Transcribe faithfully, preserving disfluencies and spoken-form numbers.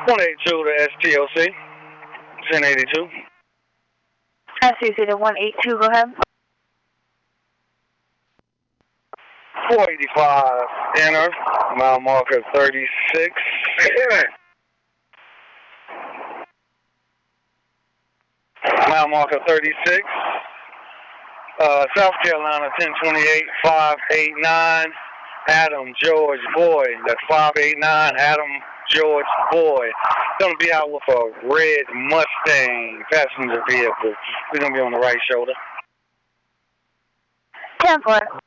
one eighty-two to S T O C. ten eighty-two. S T O C to one eighty-two, go ahead. four eighty-five, enter. Mile marker thirty-six. Enter. Mile marker thirty-six. Uh, South Carolina, ten twenty-eight, five eighty-nine. Adam George Boyd. That's five eighty-nine, Adam George Boyd. Going to be out with a red Mustang passenger vehicle. We're going to be on the right shoulder. ten four.